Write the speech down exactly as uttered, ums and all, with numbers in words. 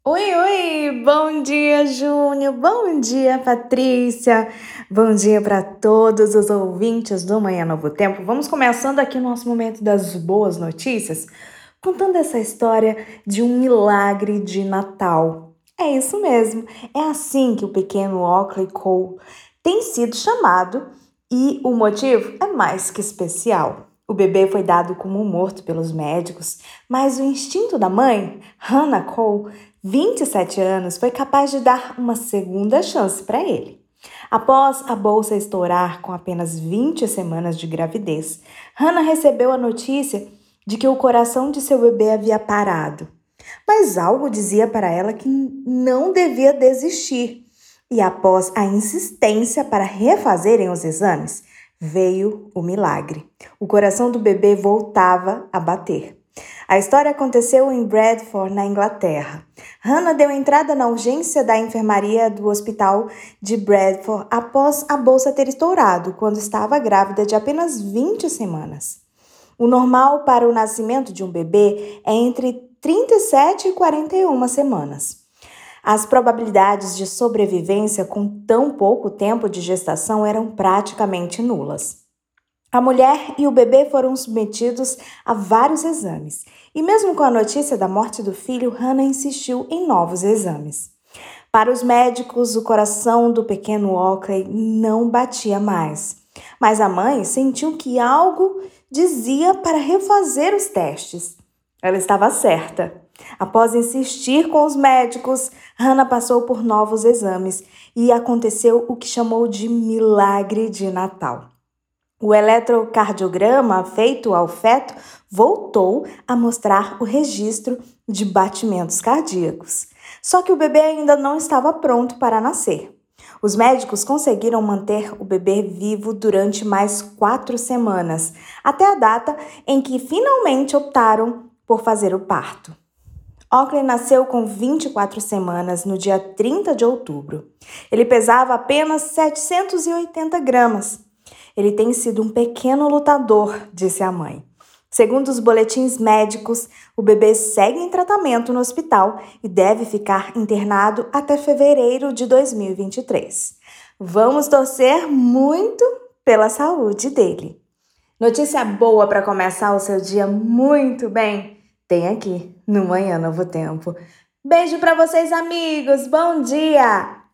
Oi, oi! Bom dia, Júnior! Bom dia, Patrícia! Bom dia para todos os ouvintes do Manhã Novo Tempo. Vamos começando aqui o nosso momento das boas notícias, contando essa história de um milagre de Natal. É isso mesmo, é assim que o pequeno Oakley Cole tem sido chamado e o motivo é mais que especial. O bebê foi dado como morto pelos médicos, mas o instinto da mãe, Hannah Cole, vinte e sete anos, foi capaz de dar uma segunda chance para ele. Após a bolsa estourar com apenas vinte semanas de gravidez, Hannah recebeu a notícia de que o coração de seu bebê havia parado. Mas algo dizia para ela que não devia desistir. E após a insistência para refazerem os exames, veio o milagre. O coração do bebê voltava a bater. A história aconteceu em Bradford, na Inglaterra. Hannah deu entrada na urgência da enfermaria do hospital de Bradford após a bolsa ter estourado, quando estava grávida de apenas vinte semanas. O normal para o nascimento de um bebê é entre trinta e sete e quarenta e uma semanas. As probabilidades de sobrevivência com tão pouco tempo de gestação eram praticamente nulas. A mulher e o bebê foram submetidos a vários exames, e mesmo com a notícia da morte do filho, Hannah insistiu em novos exames. Para os médicos, o coração do pequeno Oakley não batia mais, mas a mãe sentiu que algo dizia para refazer os testes. Ela estava certa. Após insistir com os médicos, Hannah passou por novos exames e aconteceu o que chamou de milagre de Natal. O eletrocardiograma feito ao feto voltou a mostrar o registro de batimentos cardíacos. Só que o bebê ainda não estava pronto para nascer. Os médicos conseguiram manter o bebê vivo durante mais quatro semanas, até a data em que finalmente optaram por fazer o parto. Oakley nasceu com vinte e quatro semanas no dia trinta de outubro. Ele pesava apenas setecentos e oitenta gramas. Ele tem sido um pequeno lutador, disse a mãe. Segundo os boletins médicos, o bebê segue em tratamento no hospital e deve ficar internado até fevereiro de dois mil e vinte e três. Vamos torcer muito pela saúde dele. Notícia boa para começar o seu dia muito bem? Tem aqui no Manhã Novo Tempo. Beijo para vocês, amigos. Bom dia!